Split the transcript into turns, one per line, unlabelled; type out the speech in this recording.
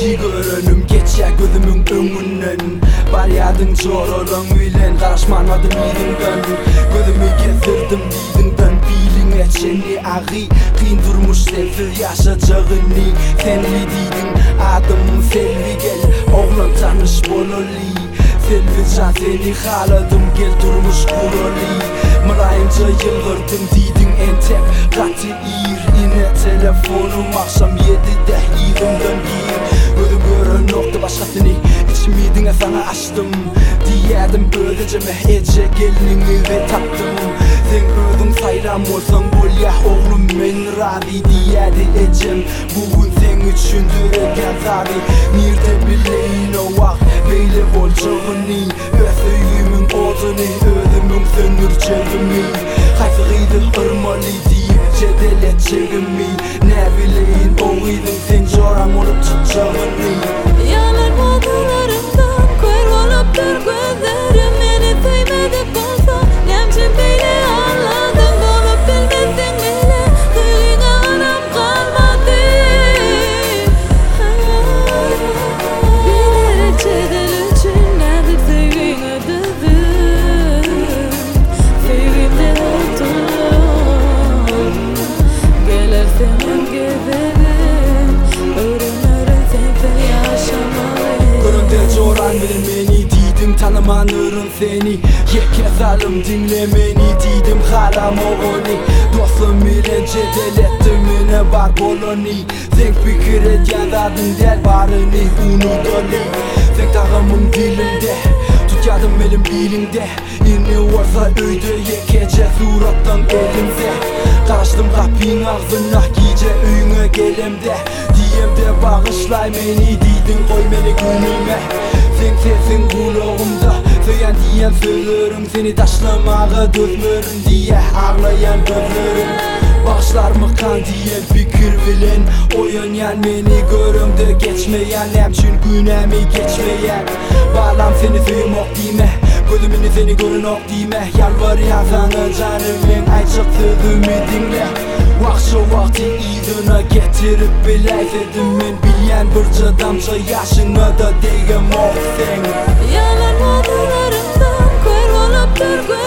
Iji görönüm geçe gözümün önünden Baryadın çororun bilen Karışmanmadım yedimden Gözümü gezdirdim didimden Bilin etçeni ağı Kıyın durmuş selvi yaşacağını Senli didin adım selvi gel Oğlan tanış bololi Selvi can seni haladım gel durmuş kuroli Mırayınca yılgırdım didin entep Katı ir ine telefonum akşam 7'de yedimden gir Gözü görün nokta başkasını İçimidine sana açtım Diyedim ödeceme ece gelini ve tattım Sen özün sayram olsan bol ya oğlum men ravi diyedi ecem Bugün sen üçündür egen zavi Nirde bileyin o vak beyle bolcağını Öföyümün odunu ödümün sönür cevimi Kaysığıydı ırmalı deyip cedel edeceğimi Ne bileyin o idin sen coram olup tutacağını
Yalan modalarımdan kuyruğulup dur gözlerim Beni sevmedik olsa nemçin beyle anladım Bulup bilmezsen bile kıyına anam kalmadı Bilerek çedel için nezik sevgin ödedim Sevgimde oturup Gelirsen hem gezerim Öğren sen yaşamayı
Göründe coran bilmeni didim tanımanırım seni Yeke salım dinlemeni didim halam oğuni Dostum ile cedel ettim yine var boloni Sen fikir eden zadın del barını unutoli Sen tağımın dilimde Tutyadım elim bilinde İni varsa öyde yekece surattan elimde Karıştım kapın ağzına gece öyüne gelemde Diyemde bağışlay beni didin koy beni günüme Sen sesin kulağımda Söylen diyen söylerim seni taşlamağa dözmürüm diye ağlayan gözlerim Bağışlar mı kan diyen fikir bilen Oyun yan beni görümde geçmeyen Nemçin günemi geçmeyen Bağlam seni suyum ok dime Gözümünü seni görün ok dime Yalvar ya sana canımın ayçık sözümü dinle Vakşı vakti idına getirip bileysedim men Bilyen bir damca yaşına da değim ok sen
Yalan modalarımdan kuyruğulup dur